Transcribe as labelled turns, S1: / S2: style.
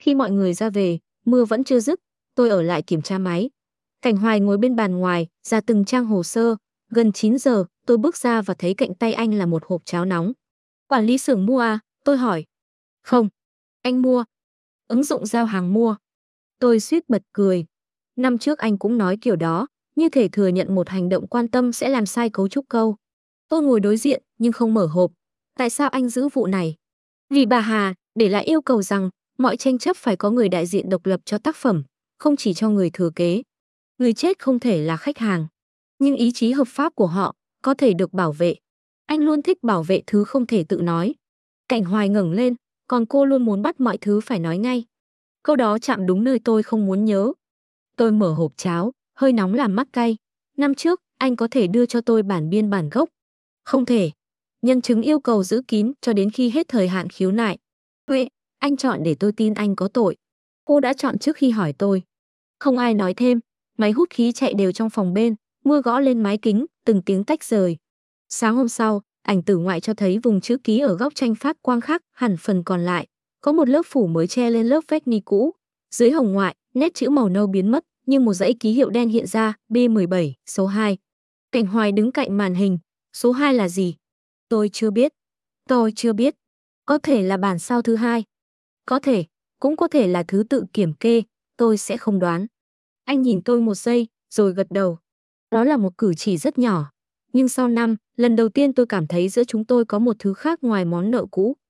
S1: Khi mọi người ra về, mưa vẫn chưa dứt, tôi ở lại kiểm tra máy. Cảnh Hoài ngồi bên bàn ngoài, ra từng trang hồ sơ. Gần 9 giờ, tôi bước ra và thấy cạnh tay anh là một hộp cháo nóng. Quản lý xưởng mua à? Tôi hỏi. Không, anh mua. Ứng dụng giao hàng mua. Tôi suýt bật cười. Năm trước anh cũng nói kiểu đó, như thể thừa nhận một hành động quan tâm sẽ làm sai cấu trúc câu. Tôi ngồi đối diện nhưng không mở hộp. Tại sao anh giữ vụ này? Vì bà Hà để lại yêu cầu rằng mọi tranh chấp phải có người đại diện độc lập cho tác phẩm, không chỉ cho người thừa kế. Người chết không thể là khách hàng, nhưng ý chí hợp pháp của họ có thể được bảo vệ. Anh luôn thích bảo vệ thứ không thể tự nói. Cảnh Hoài ngẩng lên, còn cô luôn muốn bắt mọi thứ phải nói ngay. Câu đó chạm đúng nơi tôi không muốn nhớ. Tôi mở hộp cháo, hơi nóng làm mắt cay. Năm trước, anh có thể đưa cho tôi bản biên bản gốc. Không thể. Nhân chứng yêu cầu giữ kín cho đến khi hết thời hạn khiếu nại. Huệ, anh chọn để tôi tin anh có tội. Cô đã chọn trước khi hỏi tôi. Không ai nói thêm. Máy hút khí chạy đều trong phòng bên, mưa gõ lên mái kính, từng tiếng tách rời. Sáng hôm sau, ảnh tử ngoại cho thấy vùng chữ ký ở góc tranh phát quang khác hẳn phần còn lại. Có một lớp phủ mới che lên lớp vách ni cũ. Dưới hồng ngoại, nét chữ màu nâu biến mất, nhưng một dãy ký hiệu đen hiện ra, B17, số 2. Cảnh Hoài đứng cạnh màn hình. Số 2 là gì? Tôi chưa biết. Tôi chưa biết. Có thể là bản sao thứ hai. Có thể, cũng có thể là thứ tự kiểm kê, tôi sẽ không đoán. Anh nhìn tôi một giây, rồi gật đầu. Đó là một cử chỉ rất nhỏ. Nhưng sau năm, lần đầu tiên tôi cảm thấy giữa chúng tôi có một thứ khác ngoài món nợ cũ.